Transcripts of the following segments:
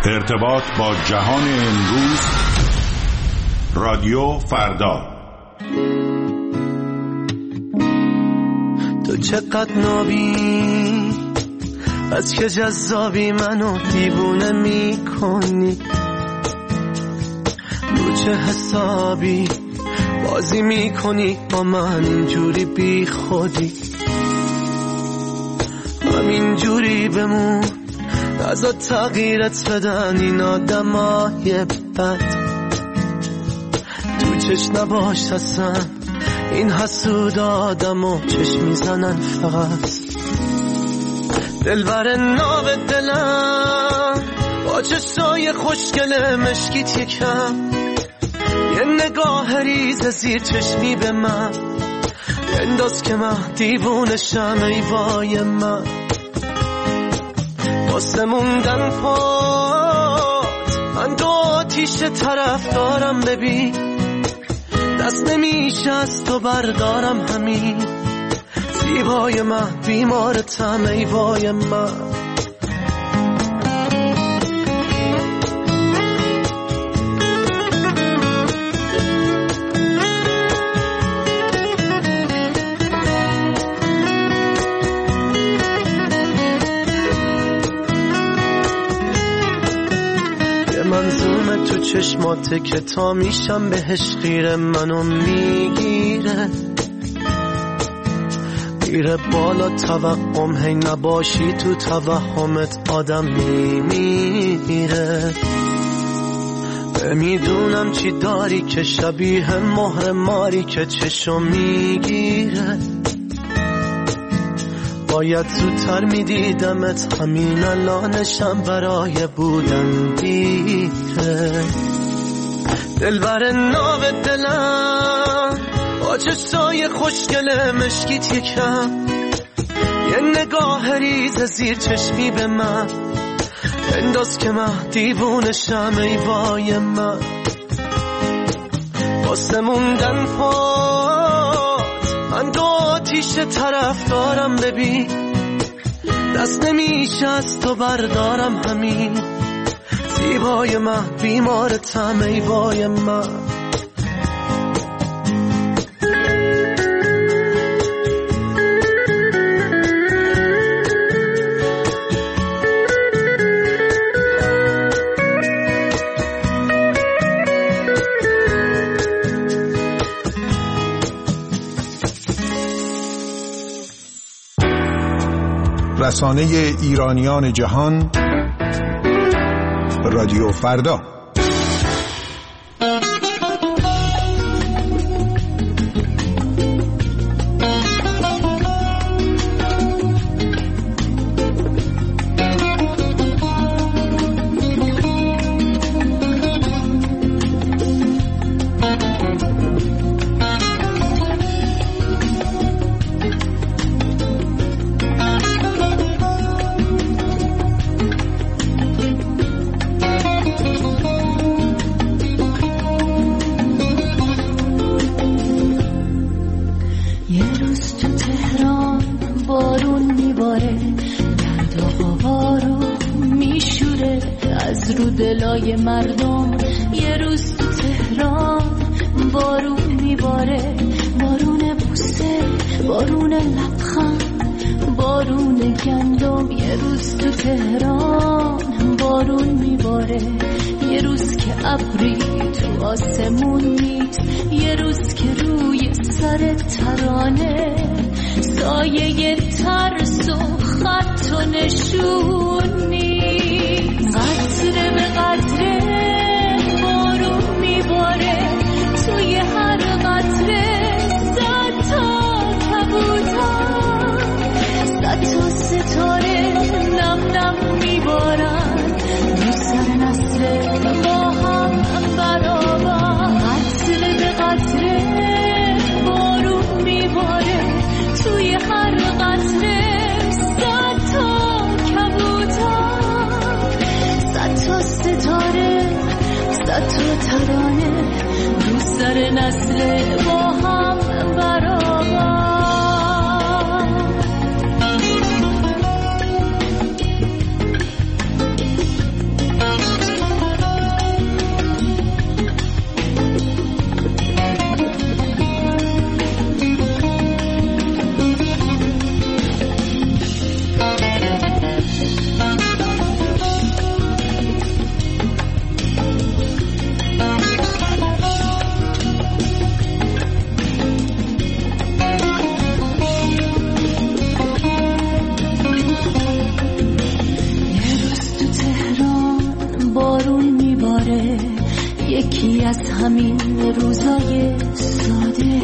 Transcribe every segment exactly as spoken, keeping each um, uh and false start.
ارتباط با جهان امروز. رادیو فردا. تو چقدر نابی، از که جذابی منو دیوونه میکنی، رو چه حسابی بازی میکنی با من اینجوری بی خودی. همینجوری بمون، نزا تغییرت بدن این آدمای بد. تو چش نباش اصلا، این حسود آدمو چش میزنن فقط. دلبر ناب دلم با چشای خوشگل مشکیت یکم، یه نگاه ریز زیر چشمی به من بنداز که من دیوونشم. ای وای من واسه موندن پات، من دو آتیش طرف دارم ببین، دست نمیشه از تو بردارم همین. زیبای من بیمارتم ای وای من. منظومه تو چشماته که تا میشم بهش خیره، منو میگیره میره بالا توقم، هی نباشی تو توهمت آدم میمیره. نمیدونم چی داری که شبیه مهر ماری که چشم میگیره. باید زودتر میدیدمت، همین الانشم برای بودن دیره. دلبر ناب دلم با چشای خوشگل مشکیت یکم، یه نگاه ریز زیر چشمی به من بنداز که من دیوونشم. ای وای من واسه موندن پات، من دو آتیش طرف دارم ببین، دست نمیشه از تو بردارم همین. زیبای من بیمارتم ای وای من. رسانه ایرانیان جهان، رادیو فردا. دلای مردم یه روز تو تهران بارون میباره، بارون بوسه، بارون لبخند، بارون گندم. یه روز تو تهران بارون میباره، یه روز که ابری تو آسمون نیست، یه روز که روی سر ترانه سایه ترس و خط و نشون نیست. قطره به قطره بارون میباره، توی هر قطره صد تا کبوتر، صد تا ستاره نم نم میبارن رو سر نسل ما هم برابر. قطره به قطره بارون میباره، توی هر قطره صد تا کبوتر، صد تا ستاره، صد تا ترانه رو سر نسل با هم برابر. میباره، یکی از همین روزای ساده.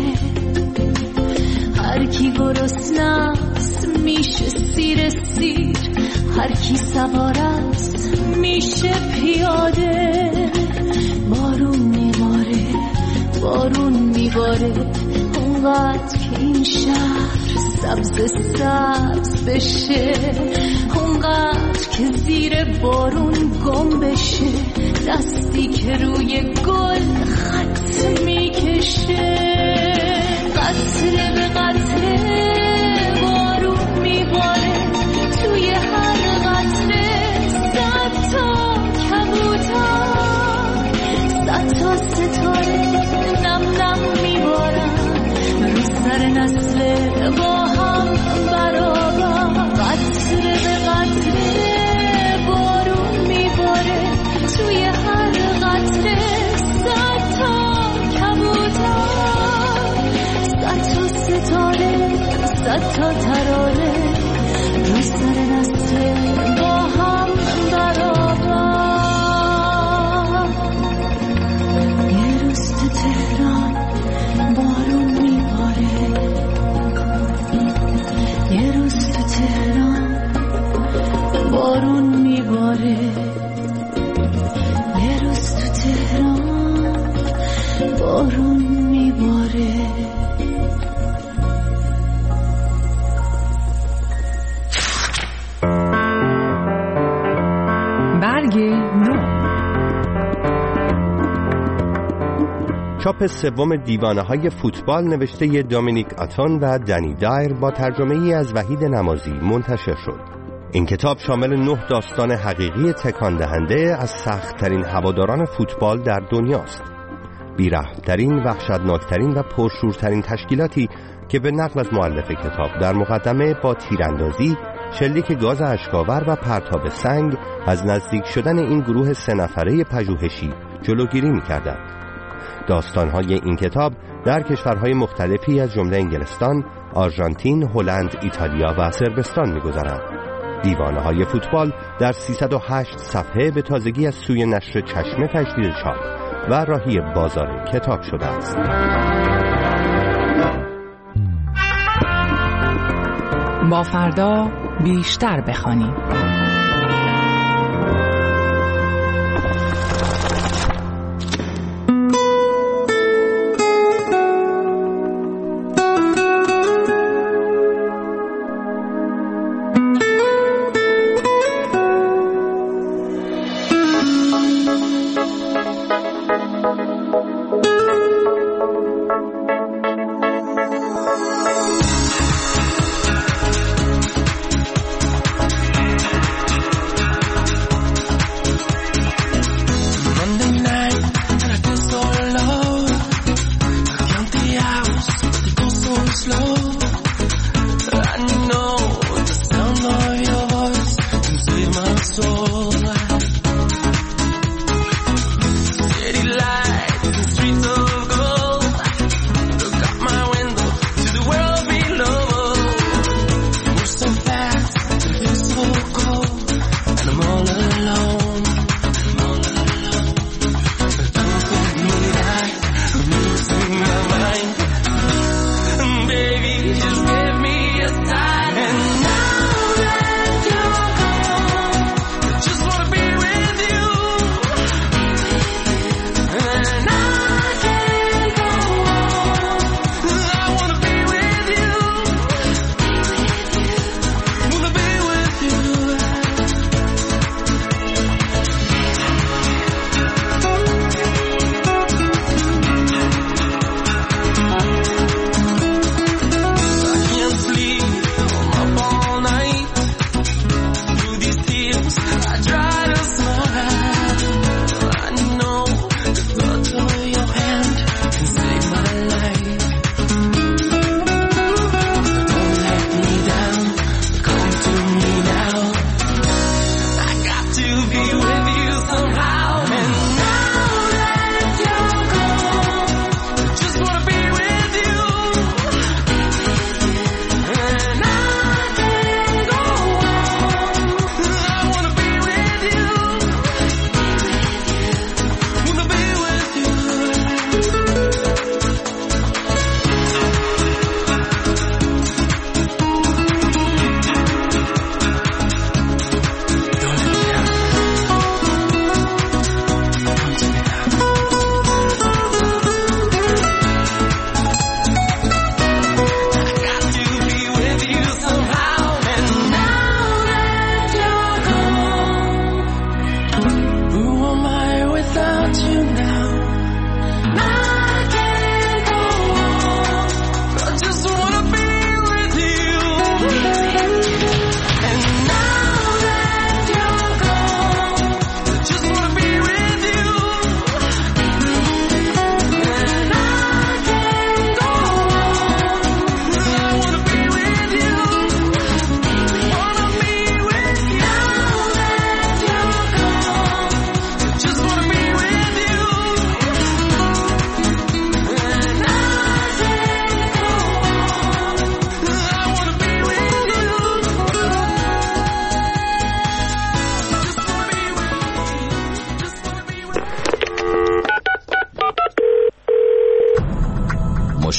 هر کی گرسنه‌ست میشه سیر سیر، هر کی سوار است میشه پیاده. بارون میباره، بارون میباره، اونقدر که این شهر سبز سبز بشه، اونقدر که زیر بارون گم بشه، دستی که روی گل خط میکشه. قطره به قطره بارون میباره، توی هر قطره صد تا کبوتر، صد تا ستاره نم نم میبارن رو سر نسل با هم برابر. قطره به قطره بارون میباره، توی هر قطره صد تا کبوتر، صد تا ستاره، صد تا ترانه رو سر نسل با هم برابر. یه روز تو تهران بارون میباره، یه روز تو تهران بارون میباره، یه روز تو تهران بارون میباره. برگ نو. چاپ سوم دیوانه های فوتبال نوشته دامینیک آتون و دنی دایر با ترجمه ای از وحید نمازی منتشر شد. این کتاب شامل نه داستان حقیقی تکان دهنده از سخت‌ترین هواداران فوتبال در دنیاست. بی‌رحم‌ترین، وحشتناکترین و پرشورترین تشکیلاتی که به نقل از مؤلف کتاب در مقدمه با تیراندازی، شلیک گاز اشک‌آور و پرتاب سنگ از نزدیک شدن این گروه سه نفره پژوهشی جلوگیری می‌کردند. داستان‌های این کتاب در کشورهای مختلفی از جمله انگلستان، آرژانتین، هلند، ایتالیا و صربستان می‌گذرند. دیوانه‌های فوتبال در سیصد و هشت صفحه به تازگی از سوی نشر چشمه تجدید چاپ و راهی بازار کتاب شده است. با فردا بیشتر بخوانیم.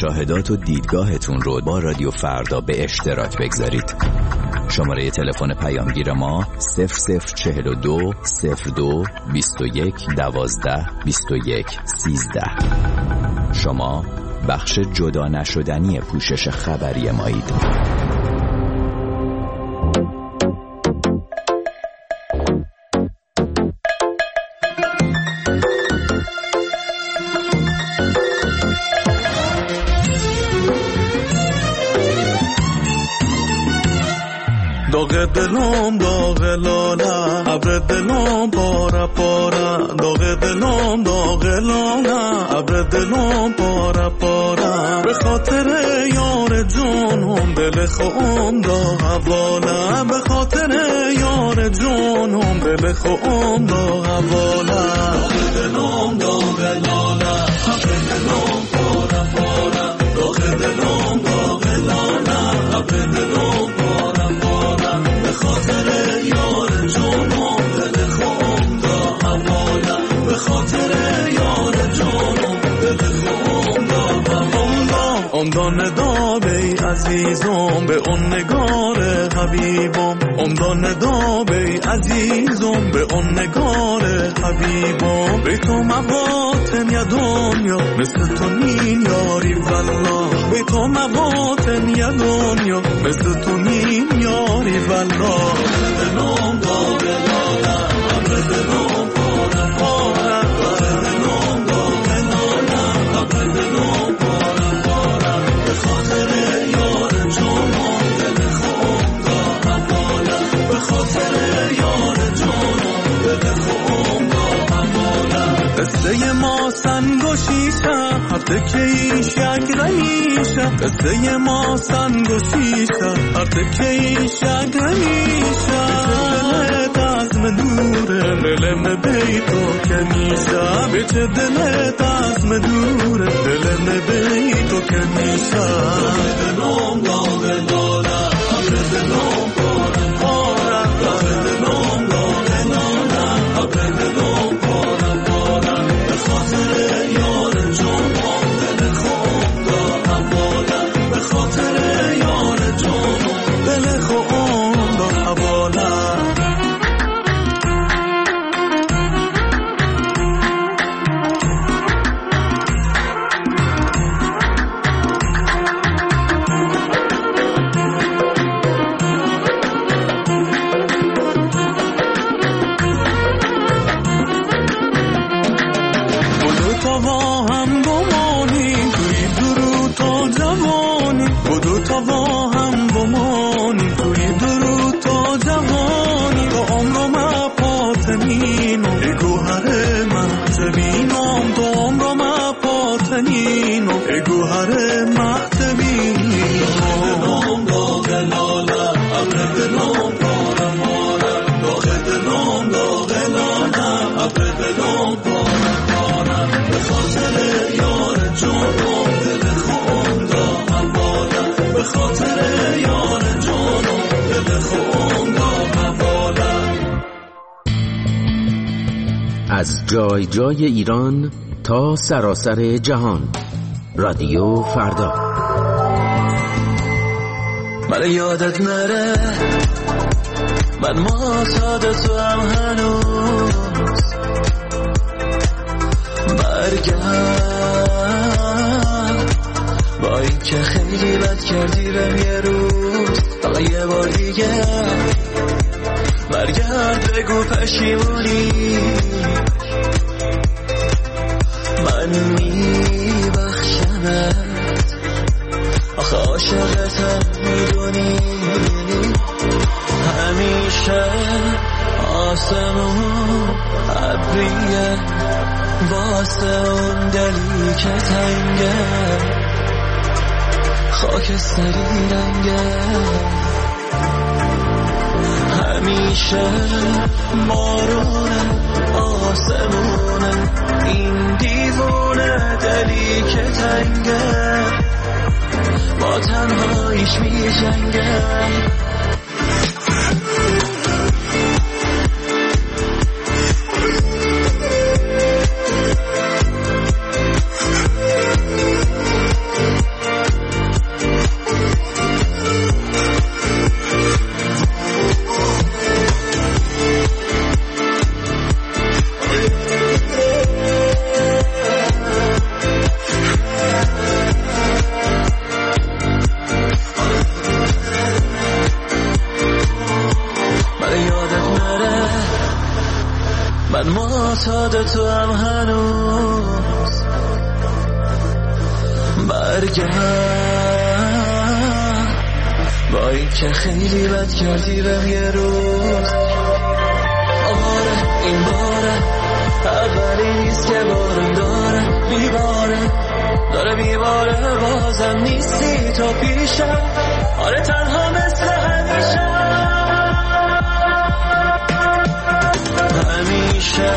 مشاهدات و دیدگاهتون رو با رادیو فردا به اشتراک بگذارید. شماره تلفن پیامگیر ما صفر صفر چهل و دو صفر دو بیست و یک دوازده بیست و یک سیزده. شما بخش جدا نشدنی پوشش خبری مایید. داغ دلم داغ لاله ابر دلم پاره پاره داغ دلم داغ لاله ابر دلم پاره پاره به خاطر یار جونم دل خون دا حواله به خاطر یار جونم دل خون دا حواله داغ دلم داغ لاله ابر دلم پاره پاره داغ دلم داغ لاله ابر دلم به خاطر یار جونم دل خون دا حواله به خاطر یار جونم دل خون دا حواله امدان دا بی عزیزم به اون نگار حبیبم امدان دا بی عزیزم به اون نگار حبیبم به تو مباطن یا دنیا مثل تو نین یاری والله به تو مباطن یا دنیا مثل تو نین یاری والله دلم داغ لاله ابر دلم پاره پاره دلم داغ لاله ابر دلم پاره پاره به خاطر یار جونم دل خون دا حواله به خاطر یار جونم دل خون دا حواله قصه ما سنگ و شیشه هر تکه ایش یک رمیشه قصه ما سنگ و شیشه هر تکه ایش یک رمیشه دلت از من دوره دلم بی تو که میشه بیچه دلت از من دوره دلم بی تو که میشه دلم داغ لاله ابر دلم پاره پاره دلم داغ لاله ابر دلم پاره پاره به خاطر یار جونم دل خون دا حواله به خاطر یار جونم دل خون دا حواله از جای جای ایران تا سراسر جهان، رادیو فردا. من یادت نره من معتاد تو هم هنوز برگرد با این که خیلی بد کردی بهم یه روز فقط یه بار دیگه برگرد بگو پشیمونی من میبخشمت آخه عاشقتم میدونی همیشه آسمون ابریه واسه اون دلی که تنگه خاکستری رنگه همیشه بارونه آسمونه این دیوونه دلی که تنگه با تنهاییش می جنگه من معتاد تو هم هنوز برگرد، با این که خیلی بد کردی بهم یه روز. آره این باره اولی نیست که بارم داره میباره، داره میباره بازم نیستی تو پیشم. آره تنها مثل همیشه، همیشه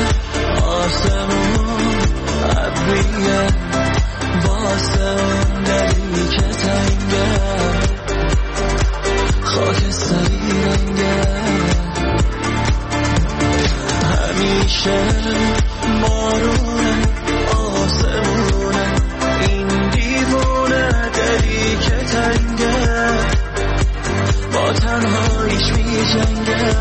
آسمون ابریه واسه اون دلی که تنگه خاکستری رنگه. همیشه بارونه آسمونه این دیوونه دلی که تنگه با تنهاییش می جنگه.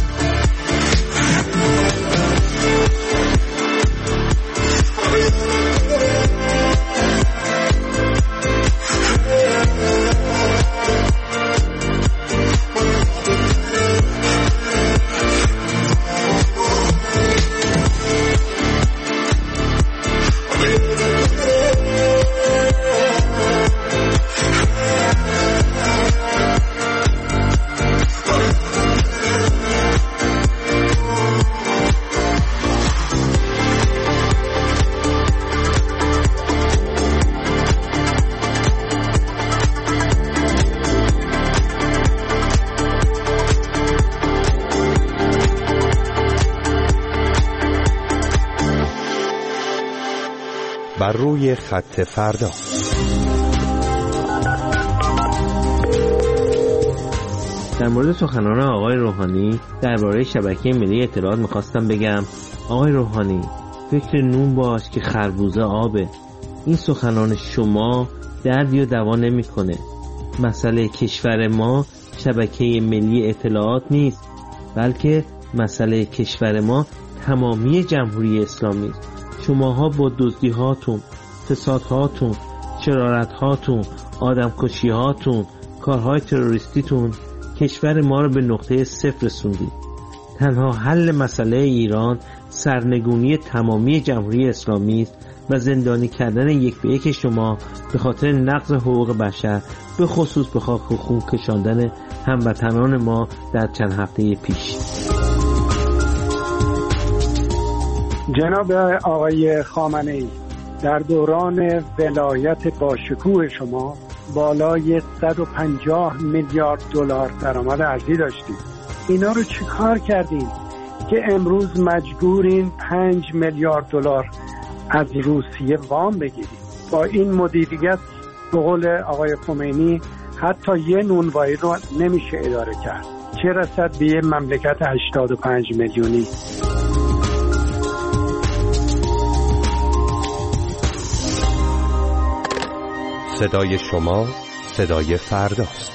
بر روی خط فردا. در مورد سخنان آقای روحانی درباره شبکه ملی اطلاعات میخواستم بگم آقای روحانی فکر نون باش که خربوزه آبه. این سخنان شما درد یا دوا نمیکنه. مسئله کشور ما شبکه ملی اطلاعات نیست، بلکه مسئله کشور ما تمامی جمهوری اسلامی است. شماها با دزدی هاتون، فساد هاتون، شرارت هاتون، آدم کشی هاتون، کارهای تروریستیتون کشور ما رو به نقطه صفر رسوندید. تنها حل مسئله ایران سرنگونی تمامی جمهوری اسلامی است و زندانی کردن یک به یک شما به خاطر نقض حقوق بشر، به خصوص به خاک و خون کشاندن هموطنان ما در چند هفته پیش. جناب آقای خامنه‌ای، در دوران ولایت باشکوه شما بالای صد و پنجاه میلیارد دلار درآمد ارزی داشتید. اینا رو چیکار کردین که امروز مجبورین پنج میلیارد دلار از روسیه وام بگیرید؟ با این مدیریت به قول آقای خمینی حتی یه نونوایی رو نمیشه اداره کرد، چه رسد به یه مملکت هشتاد و پنج میلیونی. صدای شما صدای فرداست.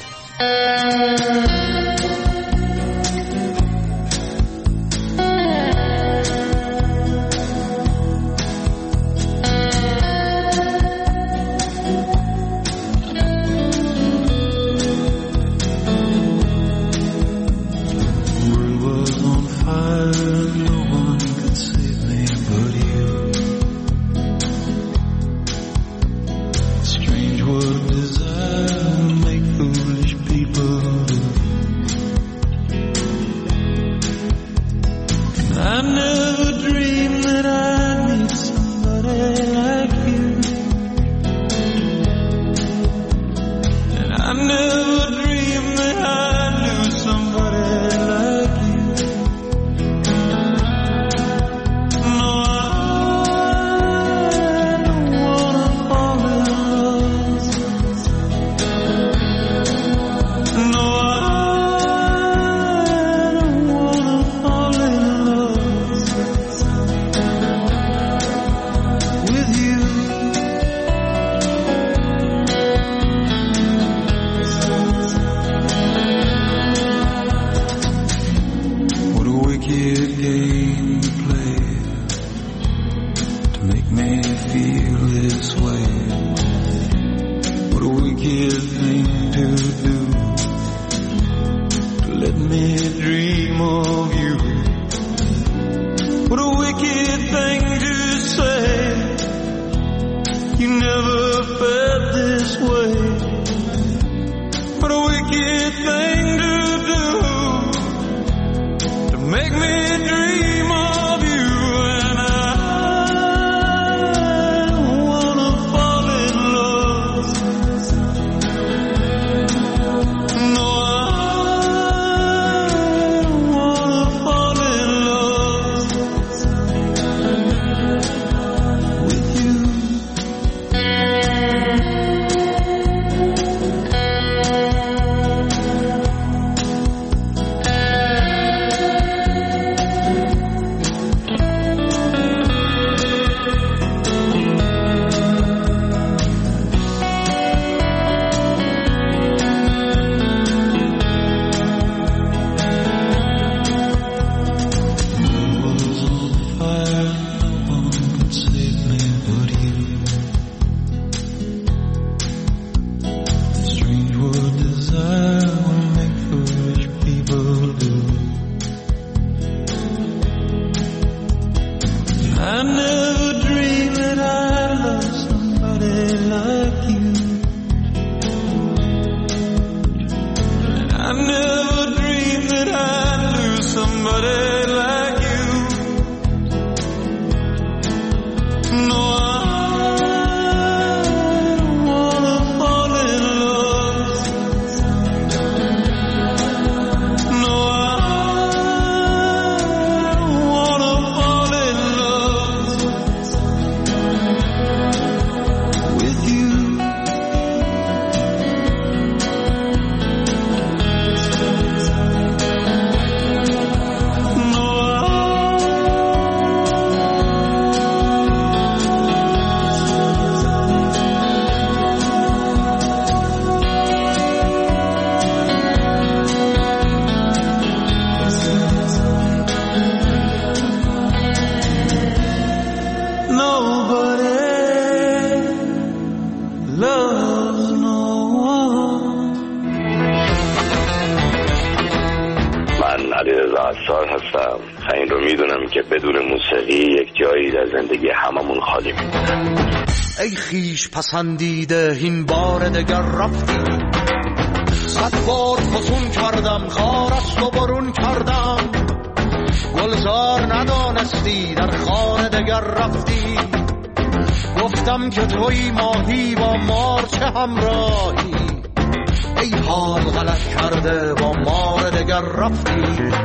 میدونم که بدون موسیقی یک جایی در زندگی هممون خالی میمونه. ای خیش پسندیده این بار دگر رفتی، صد بار فسون کردم خارست و برون کردم، گلزار ندانستی در خانه دگر رفتی، گفتم که توی ماهی با مار چه همراهی، ای حال غلط کرده با مار دگر رفتی.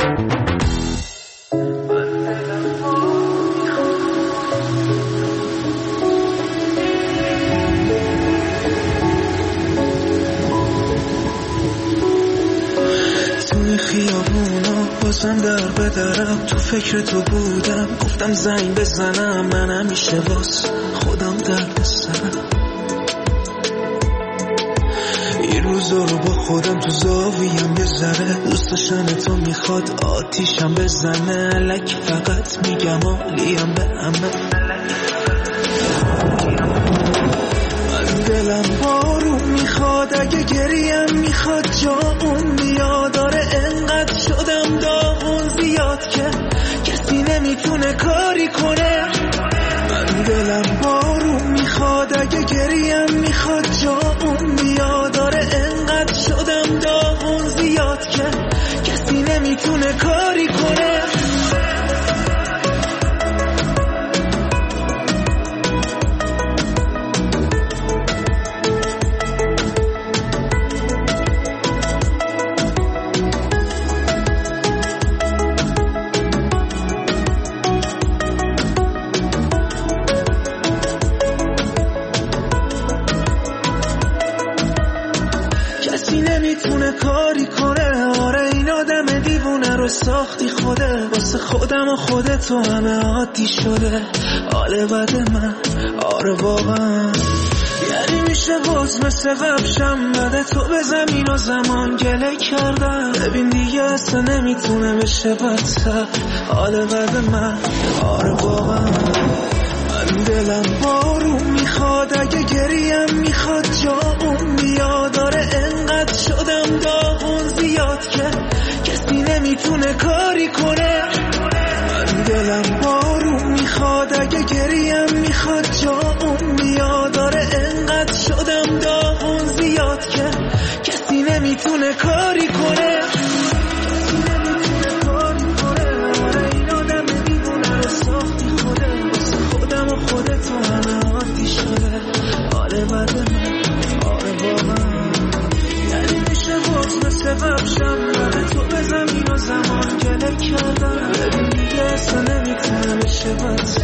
توی خیابونا بازم در بدرم، تو فکر تو بودم گفتم زنگ بزنم، من همیشه باز خودم درد سرم، این روزا رو با خودم تو زاویم یه ذره، دوست داشتن تو میخواد آتیشم بزنه، لک فقط میگم حالیم به همه، من دلم بارون میخواد اگه گریم میخواد جامون بیاد، داره انقدر شدم داغون زیاد که کسی نمیتونه کاری کنه، من دلم بارون میخواد اگه گریم میخواد جامون بیاد، داره انقدر شدم داغون زیاد که کسی نمیتونه کاری کنه. نمیتونه کاری کنه، آره این آدم دیوونه رو ساختی خوده، واسه خودم و خودتو همه عادی شده، حال بد من آره واقعا، یعنی میشه باز مثل قبشم بده تو به زمین و زمان گله کردم، ببین دیگه اصلا نمیتونه بشه بدتر، حال بد من آره واقعا، من دلم بارون میخواد اگه گریم میخواد جامون بیاد، داره انقدر شدم داغون زیاد که کسی نمیتونه کاری کنه، من دلم بارون میخواد اگه گریم میخواد جامون بیاد، داره انقدر شدم داغون زیاد که کسی نمیتونه کاری کنه. خودتو همه عادی شده، حال بد من آره واقعا، یعنی میشه باز مثل قبشم بده تو به زمین و زمان گله کردم، ببین دیگه اصلا نمیتونه بشه بدتر.